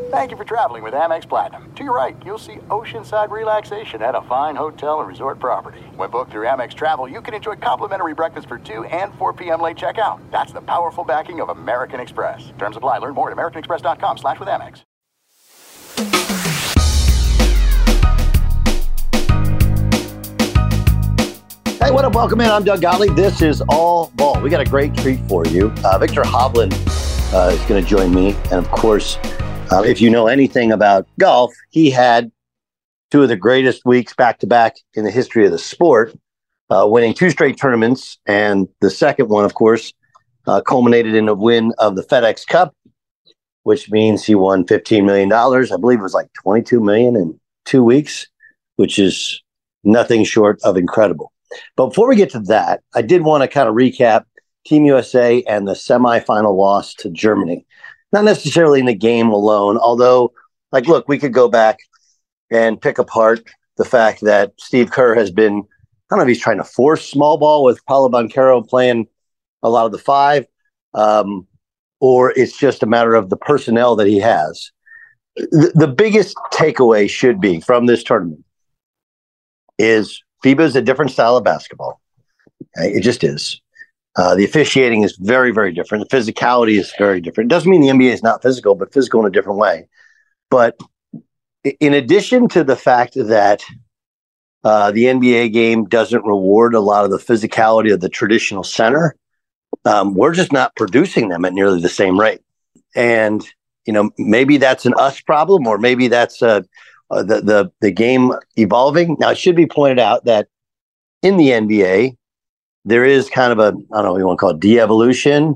Thank you for traveling with Amex Platinum. To your right, you'll see oceanside relaxation at a fine hotel and resort property. When booked through Amex Travel, you can enjoy complimentary breakfast for 2 and 4 p.m. late checkout. That's the powerful backing of American Express. Terms apply. Learn more at americanexpress.com/withAmex. Hey, what up? Welcome in. I'm Doug Gottlieb. This is All Ball. We got a great treat for you. Viktor Hovland is going to join me. And of course, if you know anything about golf, he had two of the greatest weeks back-to-back in the history of the sport, winning 2 straight tournaments. And the second one, of course, culminated in a win of the FedEx Cup, which means he won $15 million. I believe it was like $22 million in 2 weeks, which is nothing short of incredible. But before we get to that, I did want to kind of recap Team USA and the semifinal loss to Germany. Not necessarily in the game alone, although, look, we could go back and pick apart the fact that Steve Kerr has been, I don't know if he's trying to force small ball with Paolo Banchero playing a lot of the 5, or it's just a matter of the personnel that he has. The biggest takeaway should be from this tournament is FIBA is a different style of basketball. Okay? It just is. The officiating is very, very different. The physicality is very different. It doesn't mean the NBA is not physical, but physical in a different way. But in addition to the fact that the NBA game doesn't reward a lot of the physicality of the traditional center, we're just not producing them at nearly the same rate. And, maybe that's an us problem, or maybe that's the game evolving. Now, it should be pointed out that in the NBA, there is kind of I don't know what you want to call it, de-evolution.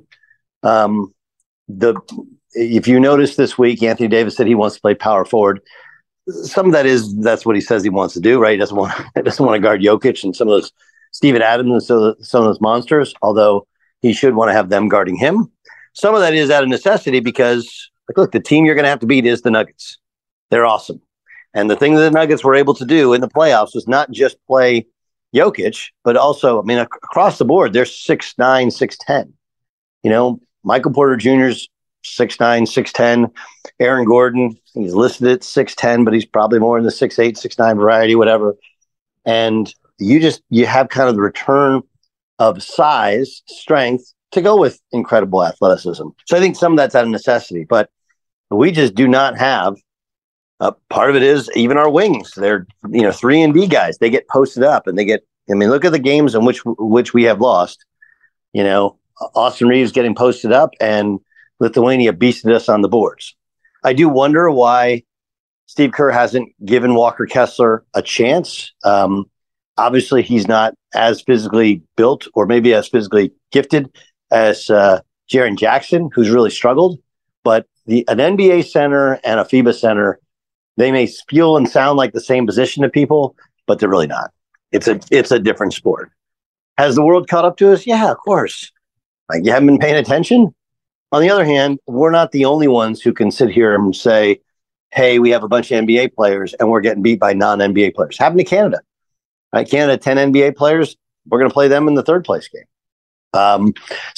If you notice this week, Anthony Davis said he wants to play power forward. Some of that's what he says he wants to do, right? He doesn't want to guard Jokic and some of those Steven Adams and some of those monsters, although he should want to have them guarding him. Some of that is out of necessity because, look, the team you're going to have to beat is the Nuggets. They're awesome. And the thing that the Nuggets were able to do in the playoffs was not just play Jokic, but also, across the board, they're 6'9", 6'10". Michael Porter Jr.'s 6'9", 6'10". Aaron Gordon, he's listed at 6'10", but he's probably more in the 6'8", 6'9" variety, whatever. And you have kind of the return of size, strength to go with incredible athleticism. So I think some of that's out of necessity, but we just do not have. Part of it is even our wings. They're 3-and-D guys. They get posted up, and they get. Look at the games in which we have lost. Austin Reeves getting posted up, and Lithuania beasted us on the boards. I do wonder why Steve Kerr hasn't given Walker Kessler a chance. Obviously, he's not as physically built, or maybe as physically gifted as Jaren Jackson, who's really struggled. But an NBA center and a FIBA center, they may feel and sound like the same position to people, but they're really not. It's a different sport. Has the world caught up to us? Yeah, of course. You haven't been paying attention? On the other hand, we're not the only ones who can sit here and say, hey, we have a bunch of NBA players and we're getting beat by non-NBA players. Happened to Canada. Right? Canada, 10 NBA players. We're going to play them in the third place game. And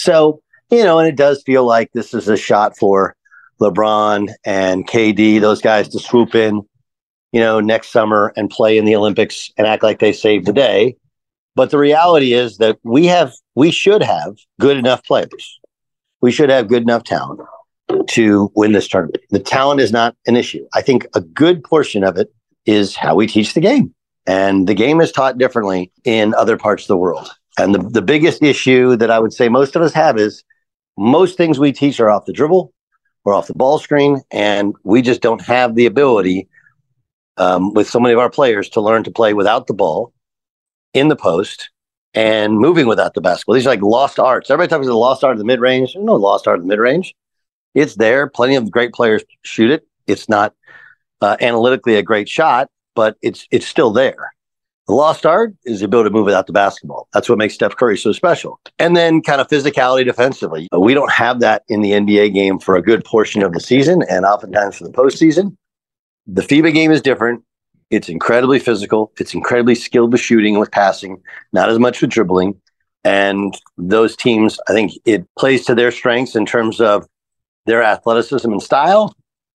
it does feel like this is a shot for LeBron and KD, those guys, to swoop in, next summer and play in the Olympics and act like they saved the day. But the reality is that we should have good enough players. We should have good enough talent to win this tournament. The talent is not an issue. I think a good portion of it is how we teach the game. And the game is taught differently in other parts of the world. And the biggest issue that I would say most of us have is most things we teach are off the dribble or off the ball screen, and we just don't have the ability with so many of our players to learn to play without the ball, in the post, and moving without the basketball. These are like lost arts. Everybody talks about the lost art of the mid-range. There's no lost art of the mid-range. It's there. Plenty of great players shoot it. It's not analytically a great shot, but it's still there. The lost art is the ability to move without the basketball. That's what makes Steph Curry so special. And then kind of physicality defensively. We don't have that in the NBA game for a good portion of the season and oftentimes for the postseason. The FIBA game is different. It's incredibly physical. It's incredibly skilled with shooting and with passing, not as much with dribbling. And those teams, I think it plays to their strengths in terms of their athleticism and style.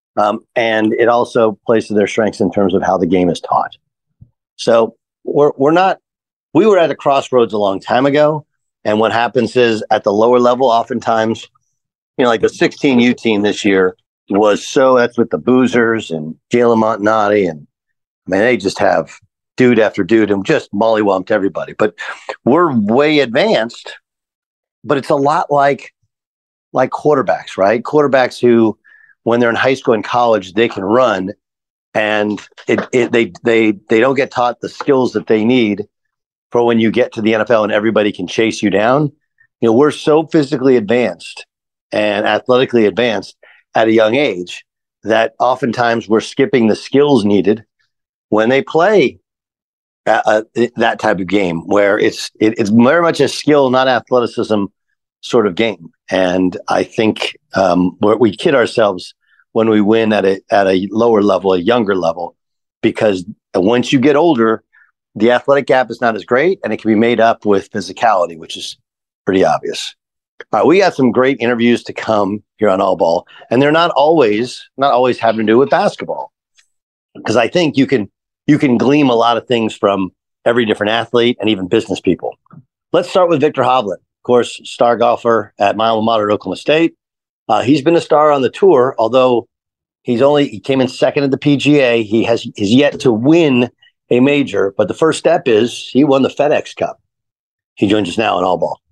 And it also plays to their strengths in terms of how the game is taught. So we were at a crossroads a long time ago. And what happens is at the lower level, oftentimes, like the 16U team this year that's with the Boozers and Jalen Montanati. And they just have dude after dude and just mollywomped everybody. But we're way advanced, but it's a lot like quarterbacks, right? Quarterbacks who, when they're in high school and college, they can run, and they don't get taught the skills that they need for when you get to the NFL and everybody can chase you down. We're so physically advanced and athletically advanced at a young age that oftentimes we're skipping the skills needed when they play that type of game, where it's very much a skill, not athleticism sort of game. And I think we kid ourselves when we win at a lower level, a younger level, because once you get older, the athletic gap is not as great, and it can be made up with physicality, which is pretty obvious. All right, we got some great interviews to come here on All Ball, and they're not always having to do with basketball, because I think you can glean a lot of things from every different athlete and even business people. Let's start with Viktor Hovland, of course, star golfer at my alma mater, Oklahoma State. He's been a star on the tour, although he came in second at the PGA. He is yet to win a major, but the first step is he won the FedEx Cup. He joins us now on All Ball.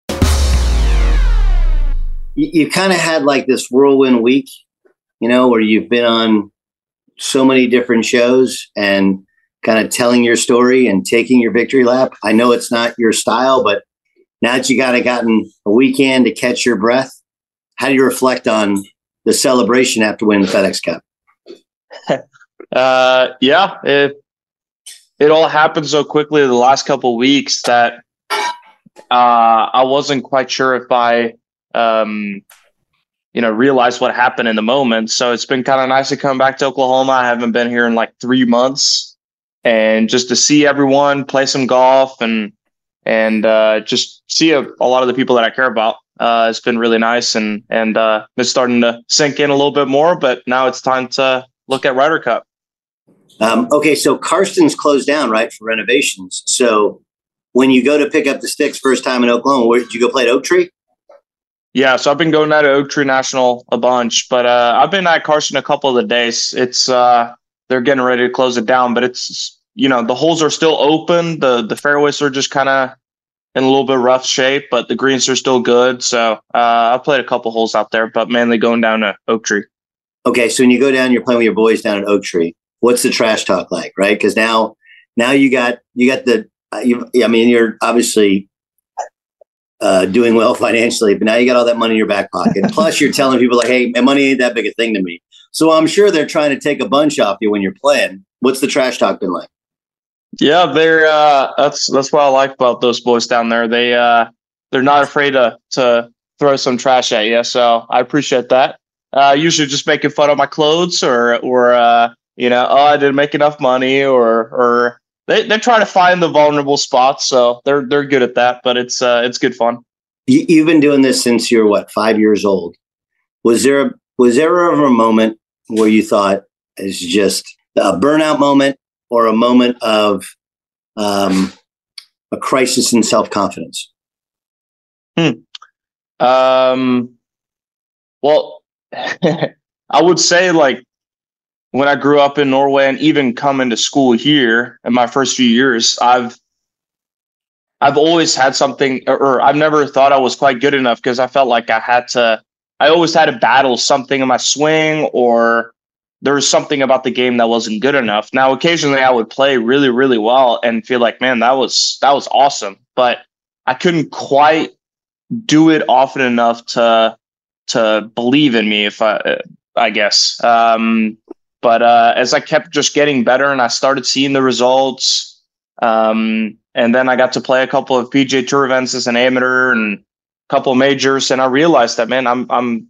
You kind of had like this whirlwind week, where you've been on so many different shows and kind of telling your story and taking your victory lap. I know it's not your style, but now that you gotten a weekend to catch your breath, how do you reflect on the celebration after winning the FedEx Cup? It all happened so quickly the last couple of weeks that I wasn't quite sure if I realized what happened in the moment. So it's been kind of nice to come back to Oklahoma. I haven't been here in like 3 months, and just to see everyone, play some golf, and just see a lot of the people that I care about. It's been really nice, and it's starting to sink in a little bit more. But now it's time to look at Ryder Cup. Okay, so Karsten's closed down, right, for renovations. So when you go to pick up the sticks first time in Oklahoma, where did you go play at Oak Tree? Yeah, so I've been going out to Oak Tree National a bunch, but I've been at Karsten a couple of the days. It's they're getting ready to close it down, but it's the holes are still open. The fairways are just kind of in a little bit rough shape, but the greens are still good. So I played a couple holes out there, but mainly going down to Oak Tree. Okay, so when you go down, you're playing with your boys down at Oak Tree. What's the trash talk like, right? Because now you got the. You're obviously doing well financially, but now you got all that money in your back pocket. Plus, you're telling people like, "Hey, money ain't that big a thing to me." So I'm sure they're trying to take a bunch off you when you're playing. What's the trash talk been like? Yeah, they're that's what I like about those boys down there. They're not afraid to throw some trash at you. So I appreciate that. Usually just making fun of my clothes or I didn't make enough money or they try to find the vulnerable spots. So they're good at that, but it's good fun. You've been doing this since you're 5 years old. Was there ever a moment where you thought it's just a burnout moment or a moment of a crisis in self-confidence? Well, I would say when I grew up in Norway and even coming to school here in my first few years, I've always had something, or I've never thought I was quite good enough because I felt like I always had to battle something in my swing, or there was something about the game that wasn't good enough. Now, occasionally I would play really, really well and feel like, man, that was awesome, but I couldn't quite do it often enough to believe in me, I guess. But as I kept just getting better and I started seeing the results, and then I got to play a couple of PGA Tour events as an amateur and a couple of majors, and I realized that, man, I'm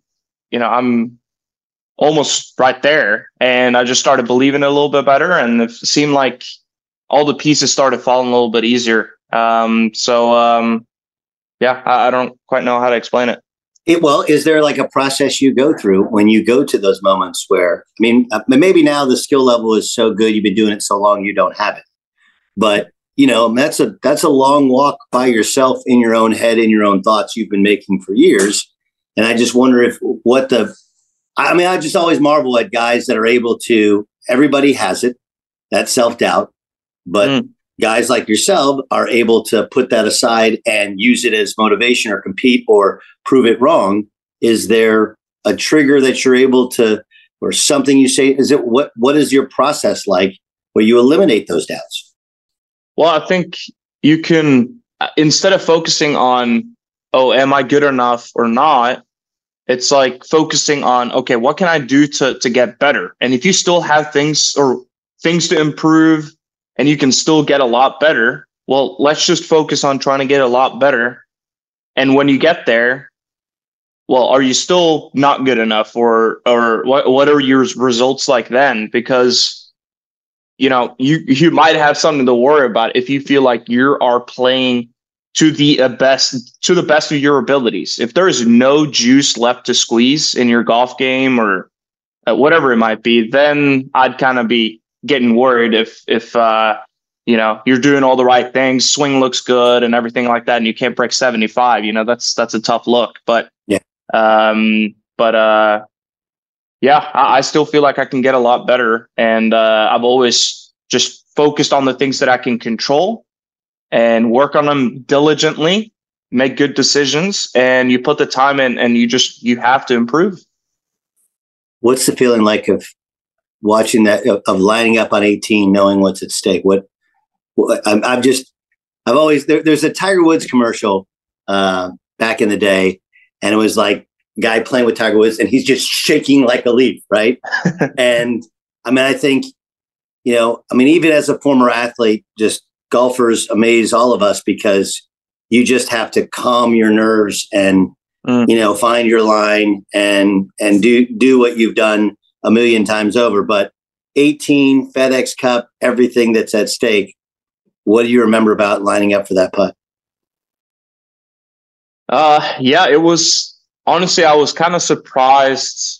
almost right there. And I just started believing it a little bit better, and it seemed like all the pieces started falling a little bit easier. I don't quite know how to explain it. Well, is there like a process you go through when you go to those moments where, I mean, maybe now the skill level is so good, you've been doing it so long, you don't have it. But, that's a long walk by yourself in your own head, in your own thoughts you've been making for years. And I just wonder I just always marvel at guys that are able to, everybody has it, that self-doubt, but guys like yourself are able to put that aside and use it as motivation or compete or prove it wrong. Is there a trigger that you're able to, or something you say? What is your process like where you eliminate those doubts? Well, I think you can, instead of focusing on, oh, am I good enough or not? It's like focusing on, okay, what can I do to get better? And if you still have things to improve, and you can still get a lot better, well, let's just focus on trying to get a lot better. And when you get there, well, are you still not good enough, or what are your results like then? Because you might have something to worry about if you feel like you are playing to the best of your abilities. If there is no juice left to squeeze in your golf game or whatever it might be, then I'd kind of be getting worried if you're doing all the right things, swing looks good and everything like that, and you can't break 75. That's a tough look. But yeah, I still feel like I can get a lot better, and I've always just focused on the things that I can control and work on them diligently, make good decisions, and you put the time in, and you have to improve. What's the feeling like of watching that, of lining up on 18, knowing what's at stake? There's a Tiger Woods commercial back in the day, and it was like a guy playing with Tiger Woods, and he's just shaking like a leaf, right? And I think, even as a former athlete, just golfers amaze all of us because you just have to calm your nerves and find your line and do what you've done a million times over. But 18, FedEx Cup, everything that's at stake. What do you remember about lining up for that putt? It was, honestly, I was kind of surprised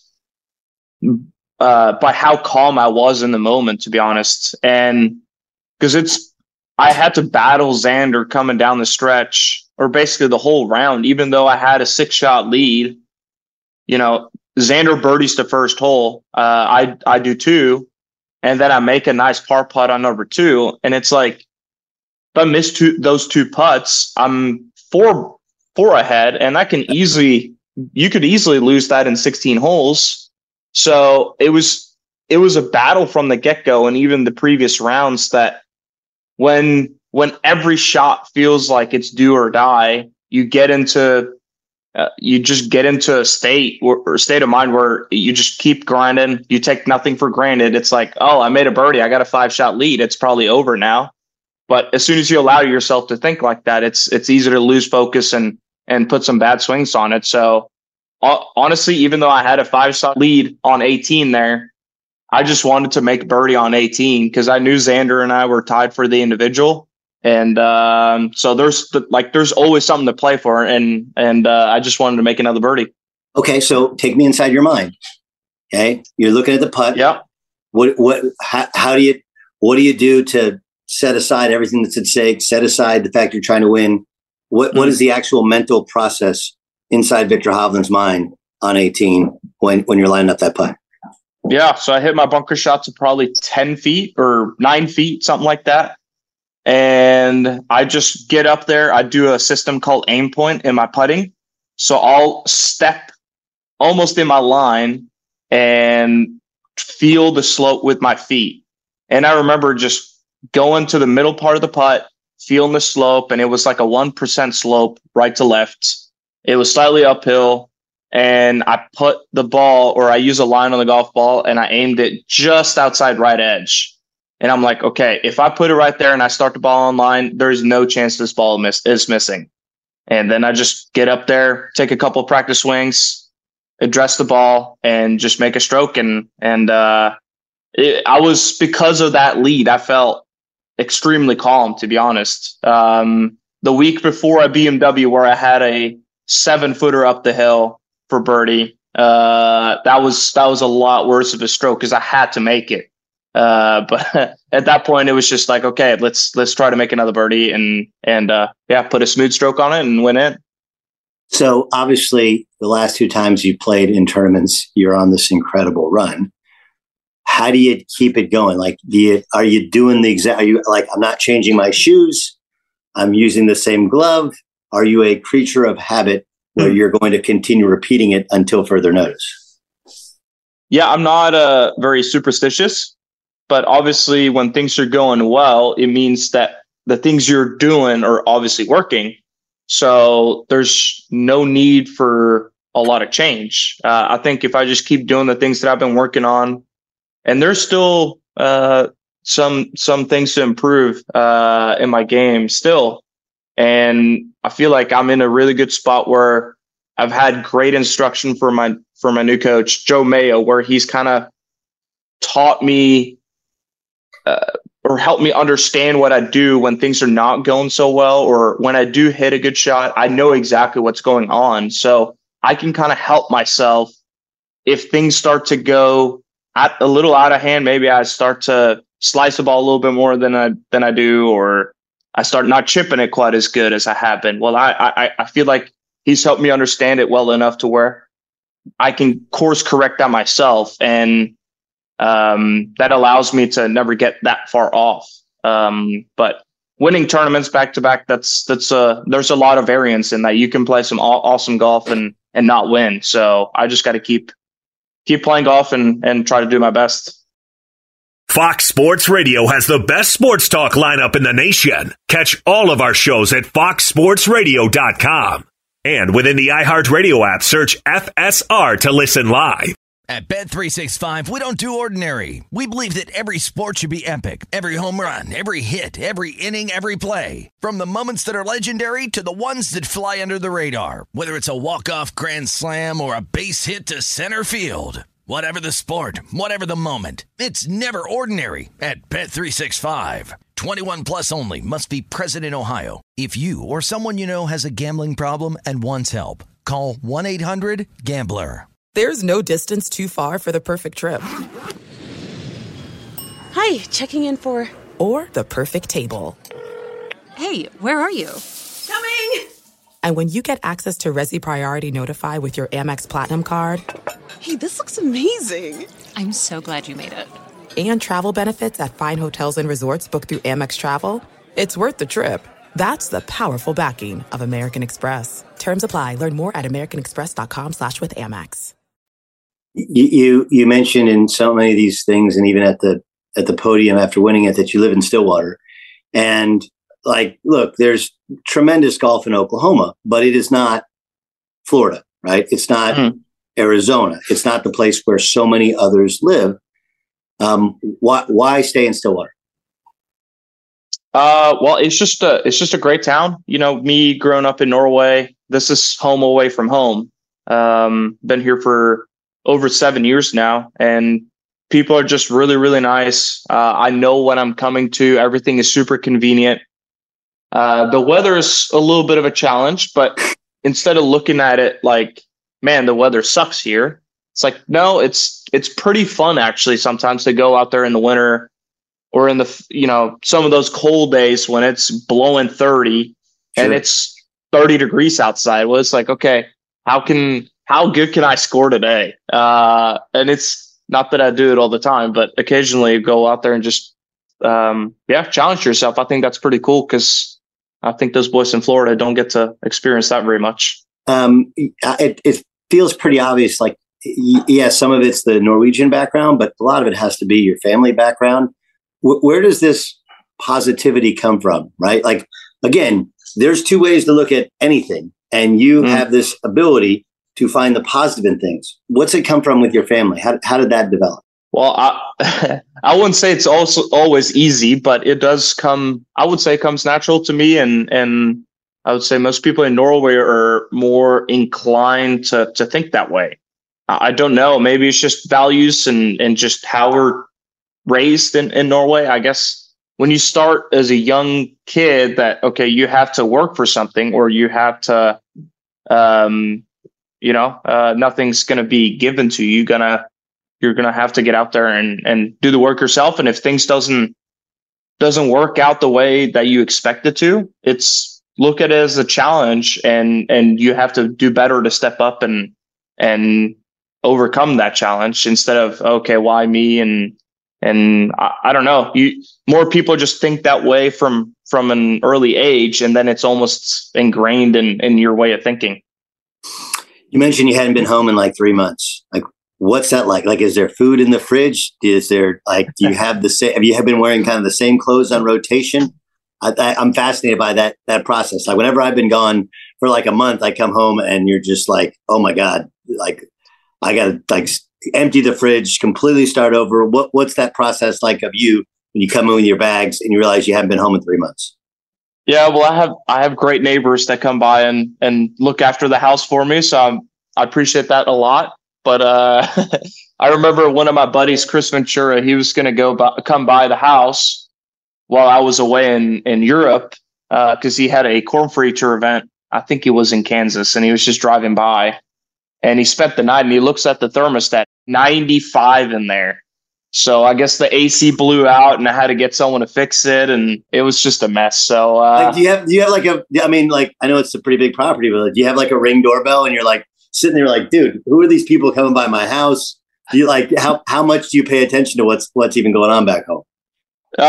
by how calm I was in the moment, to be honest. And because I had to battle Xander coming down the stretch, or basically the whole round, even though I had a 6-shot lead. Xander birdies the first hole. I do too. And then I make a nice par putt on number 2. And it's like, if I miss those 2 putts, I'm four ahead, and you could easily lose that in 16 holes. So it was a battle from the get-go, and even the previous rounds, that when every shot feels like it's do or die, you just get into a state or state of mind where you just keep grinding. You take nothing for granted. It's like, oh, I made a birdie, I got a 5-shot lead, it's probably over now. But as soon as you allow yourself to think like that, it's easy to lose focus and put some bad swings on it. So honestly, even though I had a 5-shot lead on 18 there, I just wanted to make birdie on 18 because I knew Xander and I were tied for the individual. And so there's always something to play for, and I just wanted to make another birdie. Okay, so take me inside your mind. Okay, you're looking at the putt. Yeah. What do you do to set aside everything that's at stake? Set aside the fact you're trying to win. What is the actual mental process inside Viktor Hovland's mind on 18 when you're lining up that putt? Yeah, so I hit my bunker shot to probably 10 feet or 9 feet, something like that. And I just get up there. I do a system called aim point in my putting. So I'll step almost in my line and feel the slope with my feet. And I remember just going to the middle part of the putt, feeling the slope, and it was like a 1% slope right to left. It was slightly uphill, and I put the ball, or I use a line on the golf ball, and I aimed it just outside right edge. And I'm like, okay, if I put it right there and I start the ball on line, there's no chance this ball is missing. And then I just get up there, take a couple of practice swings, address the ball, and just make a stroke. I was, because of that lead, I felt extremely calm, to be honest. The week before at BMW, where I had a 7-footer up the hill for birdie. That was a lot worse of a stroke because I had to make it. But at that point, it was just like, okay, let's try to make another birdie and put a smooth stroke on it and win it. So obviously, the last 2 times you played in tournaments, you're on this incredible run. How do you keep it going? Like, are you doing the exact? Are you like, I'm not changing my shoes, I'm using the same glove? Are you a creature of habit where you're going to continue repeating it until further notice? Yeah, I'm not very superstitious, but obviously when things are going well, it means that the things you're doing are obviously working. So there's no need for a lot of change. I think if I just keep doing the things that I've been working on, and there's still some things to improve in my game still. And I feel like I'm in a really good spot where I've had great instruction for my new coach, Joe Mayo, where he's kind of taught me or helped me understand what I do when things are not going so well, or when I do hit a good shot, I know exactly what's going on. So I can kind of help myself if things start to go a little out of hand. Maybe I start to slice the ball a little bit more than I do, or I start not chipping it quite as good as I have been. Well, I feel like he's helped me understand it well enough to where I can course correct that myself, and that allows me to never get that far off. But winning tournaments back to back, there's a lot of variance in that. You can play some awesome golf and not win. So I just got to keep playing golf and try to do my best. Fox Sports Radio has the best sports talk lineup in the nation. Catch all of our shows at foxsportsradio.com. And within the iHeartRadio app, search FSR to listen live. At Bet365, we don't do ordinary. We believe that every sport should be epic. Every home run, every hit, every inning, every play. From the moments that are legendary to the ones that fly under the radar. Whether it's a walk-off grand slam or a base hit to center field. Whatever the sport, whatever the moment, it's never ordinary at Bet365. 21 plus only. Must be present in Ohio. If you or someone you know has a gambling problem and wants help, call 1-800-GAMBLER. There's no distance too far for the perfect trip. Hi, checking in for... Or the perfect table. Hey, where are you? Coming! And when you get access to Resi Priority Notify with your Amex Platinum card... Hey, this looks amazing. I'm so glad you made it. And travel benefits at fine hotels and resorts booked through Amex Travel, it's worth the trip. That's the powerful backing of American Express. Terms apply. Learn more at americanexpress.com/withAmex. You mentioned in so many of these things, and even at the podium after winning it, that you live in Stillwater. And like, look, there's tremendous golf in Oklahoma, but it is not Florida, right? It's not Arizona. It's not the place where so many others live. Why stay in Stillwater? Well, it's just a great town. You know, me growing up in Norway, this is home away from home. Been here for over 7 years now, and people are just really, really nice. I know what I'm coming to. Everything is super convenient. The weather is a little bit of a challenge, but instead of looking at it like, man, the weather sucks here, it's like, no, it's pretty fun actually sometimes to go out there in the winter or in the, you know, some of those cold days when it's blowing 30 and it's 30 degrees outside. Well, it's like, okay, how good can I score today? And it's not that I do it all the time, but occasionally go out there and just, challenge yourself. I think that's pretty cool because I think those boys in Florida don't get to experience that very much. It feels pretty obvious. Like, yeah, some of it's the Norwegian background, but a lot of it has to be your family background. Where does this positivity come from? Right? Like, again, there's two ways to look at anything, and you have this ability to find the positive in things. What's it come from with your family? How did that develop? Well, I wouldn't say it's also always easy, but it does come. I would say it comes natural to me, and I would say most people in Norway are more inclined to think that way. I don't know. Maybe it's just values and just how we're raised in Norway. I guess when you start as a young kid that, okay, you have to work for something or you have to nothing's going to be given to you. You're going to have to get out there and do the work yourself. And if things doesn't work out the way that you expect it to, look at it as a challenge, and you have to do better to step up and overcome that challenge instead of, okay, why me? And I don't know, more people just think that way from an early age, and then it's almost ingrained in your way of thinking. You mentioned you hadn't been home in like 3 months. Like, what's that like? Like, is there food in the fridge? Is there do you have have you been wearing kind of the same clothes on rotation? I'm fascinated by that process. Like, whenever I've been gone for like a month, I come home and you're just like, oh my God, like I got to like empty the fridge, completely start over. What's that process like of you when you come in with your bags and you realize you haven't been home in 3 months? Yeah, well, I have great neighbors that come by and look after the house for me. So I appreciate that a lot. But I remember one of my buddies, Chris Ventura, he was going to come by the house while I was away in Europe because he had a Corn Free Tour event. I think he was in Kansas, and he was just driving by, and he spent the night, and he looks at the thermostat, 95 in there. So I guess the AC blew out, and I had to get someone to fix it, and it was just a mess. So do you have like I know it's a pretty big property, but like, do you have like a Ring doorbell, and you're like sitting there like, dude, who are these people coming by my house? Do you like how much do you pay attention to what's even going on back home? No,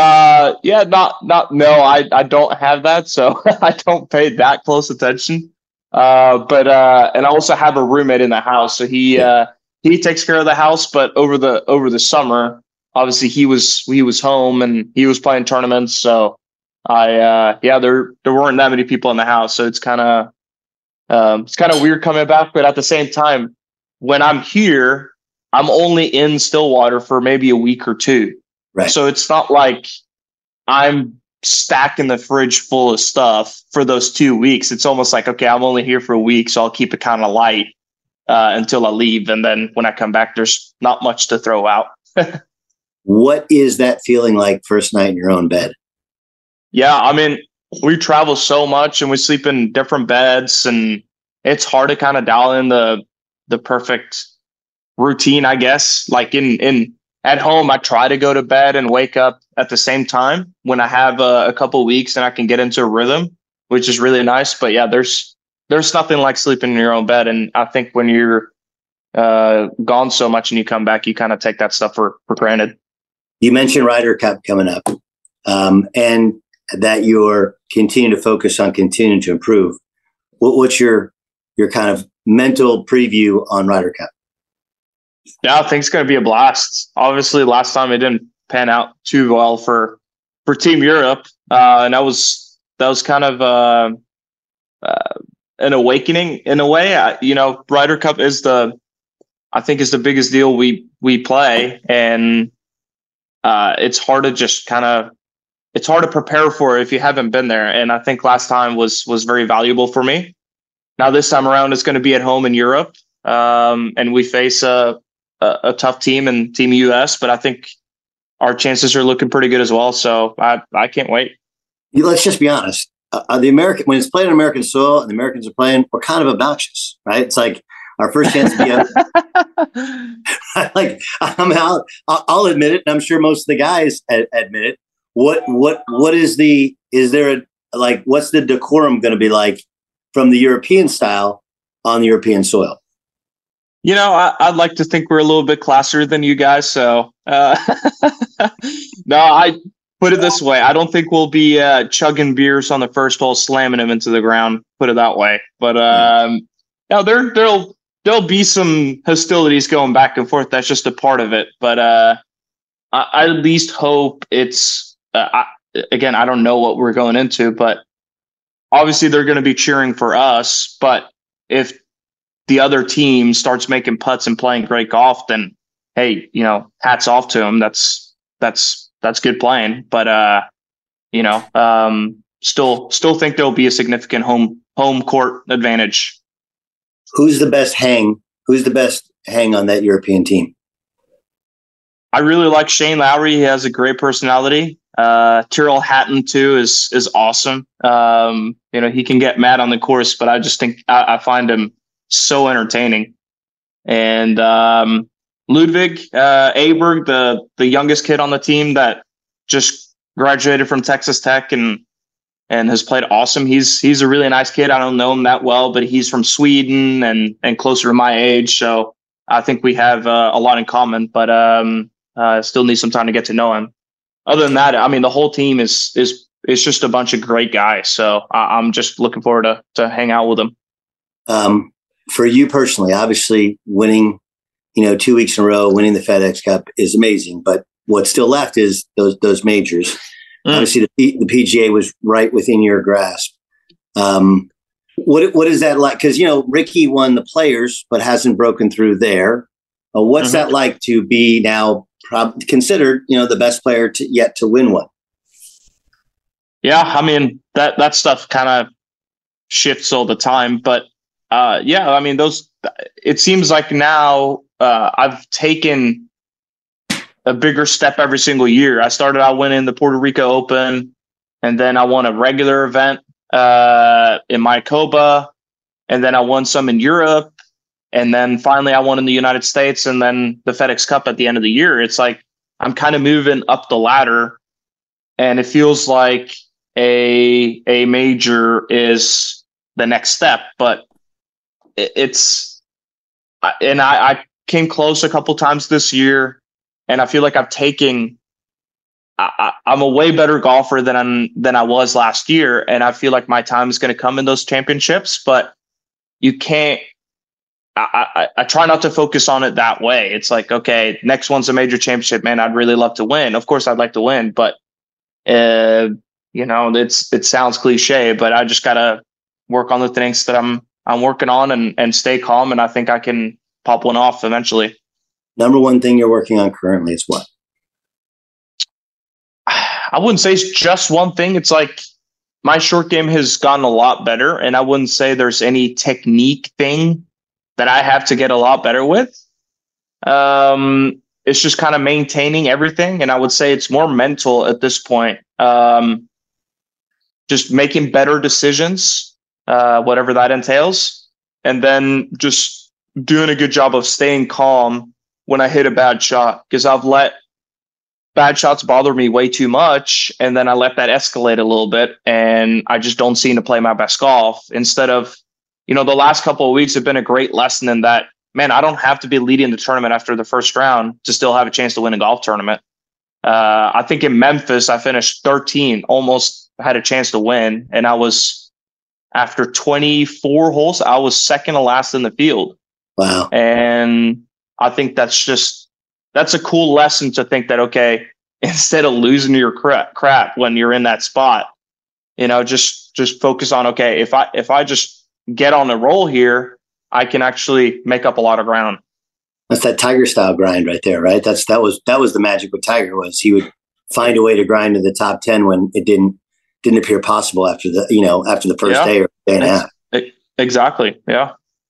I don't have that, so I don't pay that close attention. But and I also have a roommate in the house, so he takes care of the house. But over the summer, obviously he was home and he was playing tournaments, so there weren't that many people in the house, so it's kind of weird coming back. But at the same time, when I'm here, I'm only in Stillwater for maybe a week or two. Right. So it's not like I'm stacking the fridge full of stuff for those 2 weeks. It's almost like, okay, I'm only here for a week, so I'll keep it kind of light until I leave. And then when I come back, there's not much to throw out. What is that feeling like first night in your own bed? Yeah, I mean, we travel so much and we sleep in different beds, and it's hard to kind of dial in the perfect routine, I guess. Like at home, I try to go to bed and wake up at the same time when I have a couple of weeks and I can get into a rhythm, which is really nice. But yeah, there's nothing like sleeping in your own bed. And I think when you're gone so much and you come back, you kind of take that stuff for granted. You mentioned Ryder Cup coming up, and that you're continuing to focus on continuing to improve. What's your kind of mental preview on Ryder Cup? Yeah, I think it's going to be a blast. Obviously, last time it didn't pan out too well for Team Europe, and that was kind of an awakening in a way. Ryder Cup is the biggest deal we play, and it's hard to prepare for it if you haven't been there. And I think last time was very valuable for me. Now this time around, it's going to be at home in Europe, and we face a tough team and Team US, but I think our chances are looking pretty good as well. So I can't wait. Let's just be honest. When it's played on American soil and the Americans are playing, we're kind of obnoxious, right? It's like our first chance to be out. Like, I'll admit it, and I'm sure most of the guys admit it. What's the decorum going to be like from the European style on the European soil? I'd like to think we're a little bit classier than you guys. So, no, I put it this way. I don't think we'll be chugging beers on the first hole, slamming them into the ground, put it that way. But there'll be some hostilities going back and forth. That's just a part of it. But I at least hope it's, again, I don't know what we're going into, but obviously they're going to be cheering for us. But if the other team starts making putts and playing great golf, then hey, hats off to them. That's good playing. But still think there'll be a significant home court advantage. Who's the best hang? Who's the best hang on that European team? I really like Shane Lowry. He has a great personality. Tyrrell Hatton too is awesome. He can get mad on the course, but I just think I find him so entertaining. And Ludwig Aberg, the youngest kid on the team that just graduated from Texas Tech and has played awesome. He's a really nice kid. I don't know him that well, but he's from Sweden and closer to my age. So I think we have a lot in common, but still need some time to get to know him. Other than that, I mean, the whole team is just a bunch of great guys. So I'm just looking forward to hang out with them. For you personally, obviously winning, 2 weeks in a row, winning the FedEx Cup is amazing. But what's still left is those majors. Obviously, the PGA was right within your grasp. What is that like? Because Ricky won the Players, but hasn't broken through there. What's that like to be now considered, the best player yet to win one? Yeah, I mean that stuff kind of shifts all the time, but I mean it seems like now I've taken a bigger step every single year. I started out winning the Puerto Rico Open, and then I won a regular event in Mayakoba, and then I won some in Europe. And then finally I won in the United States, and then the FedEx Cup at the end of the year. It's like I'm kind of moving up the ladder, and it feels like a major is the next step. But I came close a couple times this year, and I feel like I'm a way better golfer than I was last year, and I feel like my time is going to come in those championships. But you can't. I try not to focus on it that way. It's like, okay, next one's a major championship, man. I'd really love to win. Of course, I'd like to win, but it sounds cliche, but I just gotta work on the things that I'm working on and stay calm, and I think I can pop one off eventually. Number one thing you're working on currently is what? I wouldn't say it's just one thing. It's like my short game has gotten a lot better, and I wouldn't say there's any technique thing that I have to get a lot better with. It's just kind of maintaining everything. And I would say it's more mental at this point. Just making better decisions, whatever that entails. And then just doing a good job of staying calm when I hit a bad shot, because I've let bad shots bother me way too much. And then I let that escalate a little bit, and I just don't seem to play my best golf. Instead of, the last couple of weeks have been a great lesson in that, man, I don't have to be leading the tournament after the first round to still have a chance to win a golf tournament. I think in Memphis, I finished 13, almost had a chance to win. And I was, after 24 holes, I was second to last in the field. Wow. And I think that's a cool lesson to think that, okay, instead of losing your crap when you're in that spot, just focus on, okay, if I just get on a roll here, I can actually make up a lot of ground. That's that Tiger style grind right there, right? That was the magic with Tiger, was he would find a way to grind to the top 10 when it didn't appear possible after the first day or day and a half. Exactly. Yeah.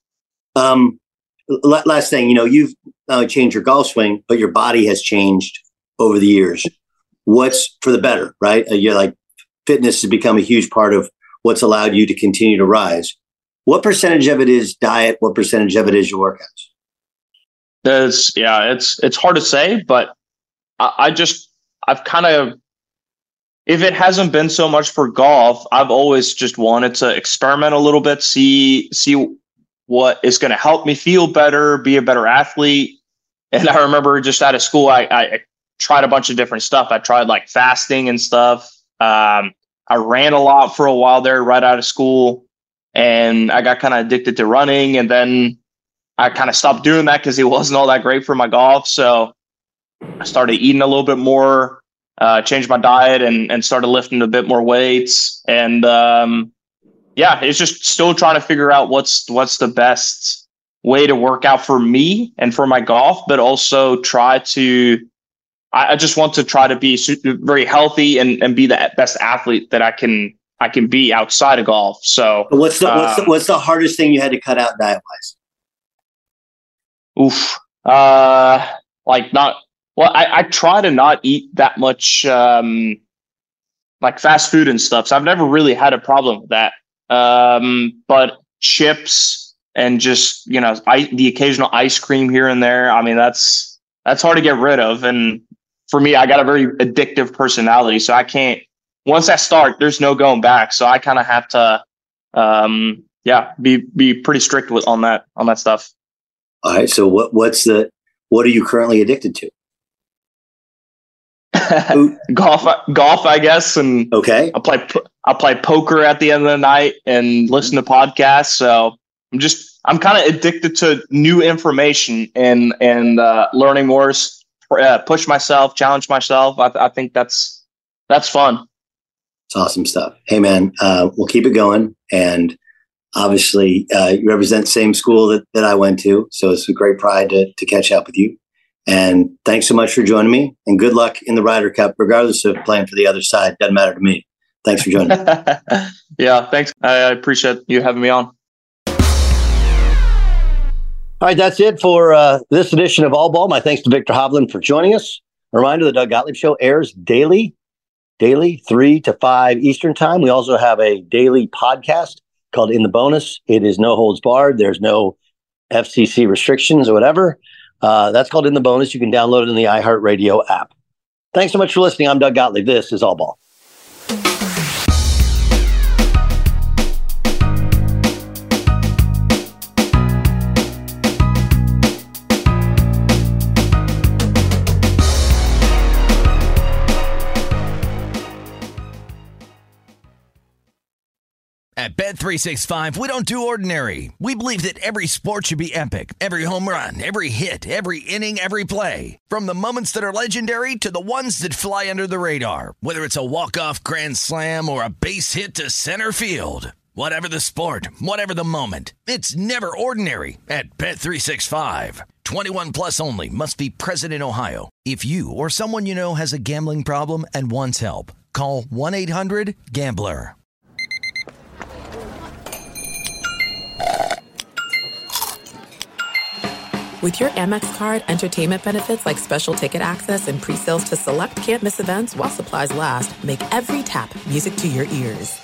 Last thing, you've changed your golf swing, but your body has changed over the years. What's for the better, right? You're like, fitness has become a huge part of what's allowed you to continue to rise. What percentage of it is diet? What percentage of it is your workouts? It's hard to say, but I've kind of, if it hasn't been so much for golf, I've always just wanted to experiment a little bit, see what is going to help me feel better, be a better athlete. And I remember just out of school, I tried a bunch of different stuff. I tried like fasting and stuff. I ran a lot for a while there right out of school. And I got kind of addicted to running, and then I kind of stopped doing that because it wasn't all that great for my golf. So I started eating a little bit more, changed my diet, and started lifting a bit more weights. And it's just still trying to figure out what's the best way to work out for me and for my golf, but also I just want to try to be very healthy and be the best athlete that I can be outside of golf. So what's the hardest thing you had to cut out diet wise? Like not Well, I try to not eat that much like fast food and stuff. So I've never really had a problem with that. But chips and just, the occasional ice cream here and there. I mean, that's hard to get rid of. And for me, I got a very addictive personality. So I can't, once I start, there's no going back. So I kind of have to, be pretty strict on that stuff. All right. So what are you currently addicted to? Golf, I guess. And okay, I play poker at the end of the night and listen to podcasts. So I'm kind of addicted to new information and learning more, push myself, challenge myself. I think that's fun. It's awesome stuff. Hey man, we'll keep it going. And obviously you represent the same school that I went to. So it's a great pride to catch up with you. And thanks so much for joining me, and good luck in the Ryder Cup, regardless of playing for the other side. Doesn't matter to me. Thanks for joining me. Yeah, thanks. I appreciate you having me on. All right, that's it for this edition of All Ball. My thanks to Victor Hovland for joining us. A reminder, the Doug Gottlieb Show airs daily, 3 to 5 Eastern time. We also have a daily podcast called In the Bonus. It is no holds barred. There's no FCC restrictions or whatever. That's called In the Bonus. You can download it in the iHeartRadio app. Thanks so much for listening. I'm Doug Gottlieb. This is All Ball. At Bet365, we don't do ordinary. We believe that every sport should be epic. Every home run, every hit, every inning, every play. From the moments that are legendary to the ones that fly under the radar. Whether it's a walk-off grand slam or a base hit to center field. Whatever the sport, whatever the moment. It's never ordinary at Bet365. 21 plus only. Must be present in Ohio. If you or someone you know has a gambling problem and wants help, call 1-800-GAMBLER. With your Amex card, entertainment benefits like special ticket access and pre-sales to select can't-miss events while supplies last make every tap music to your ears.